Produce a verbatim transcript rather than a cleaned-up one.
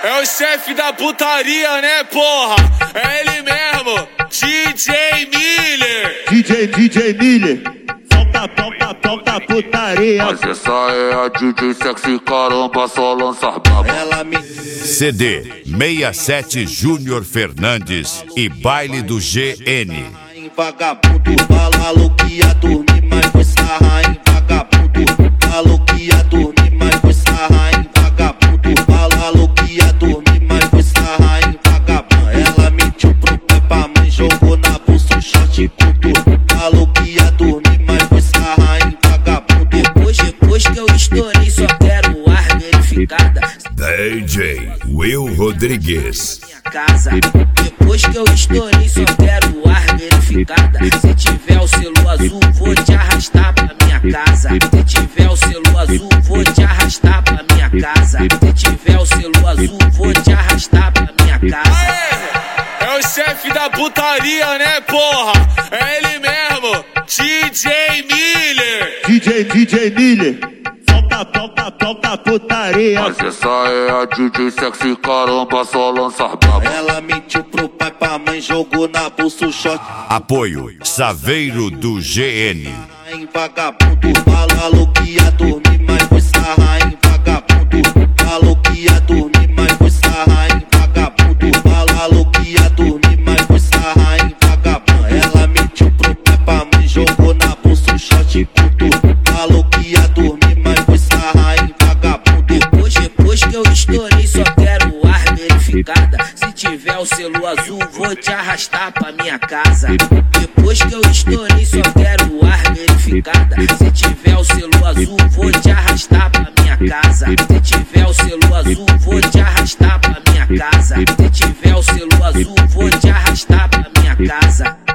É o chefe da putaria, né, porra? É ele mesmo, D J Miller. D J, D J Miller. Solta, solta, solta putaria. Mas essa é a D J sexy, caramba, só lança braba. Ela me... C D sessenta e sete Júnior Fernandes e Baile do G N. Vagabundo falou que ia dormir, mas foi sarrar em vagabundo. Falou que ia dormir, mas foi sarrar em vagabundo. Falou que ia dormir, mas foi sarrar em vagabundo. Ela mentiu pro pai, pra mãe, jogou na bolsa um short curto. Falou que ia dormir, mas foi sarrar em vagabundo. Depois, depois que eu estourei, só quero o ar verificada. D J Will Rodrigues. Casa. Depois que eu estourei, só quero o ar verificada. Se tiver o selo azul, vou te arrastar pra minha casa. Se tiver o selo azul, vou te arrastar pra minha casa. Se tiver o selo azul, vou te arrastar pra minha casa. Aê, é o chefe da putaria, né, porra? É ele mesmo, D J Miller. D J, D J Miller. Solta, solta, solta putaria. Mas essa é a D J sexy, caramba, só lança braba. Ela mentiu pro pai, pra mãe, jogou na bolsa o short. Apoio Saveiro do G N. Em vagabundo, falou que ia dormir, mas foi sarrar em vagabundo. Falou que ia dormir, mas foi sarrar em vagabundo. Falou que ia dormir, mas foi sarrar em vagabundo. Ela mentiu pro pai, pra mãe, jogou na bolsa um short curto. Falou que ia dormir, mas foi sarrar em vagabundo. Depois, depois que eu estourei, só quero o ar verificada. Se tiver o selo azul, vou te arrastar pra minha casa. Depois que eu estourei, só quero o ar verificada. Se tiver o selo azul, vou te arrastar pra minha casa. Se tiver o selo azul, vou te arrastar pra minha casa. Se tiver o selo azul, vou te arrastar pra minha casa.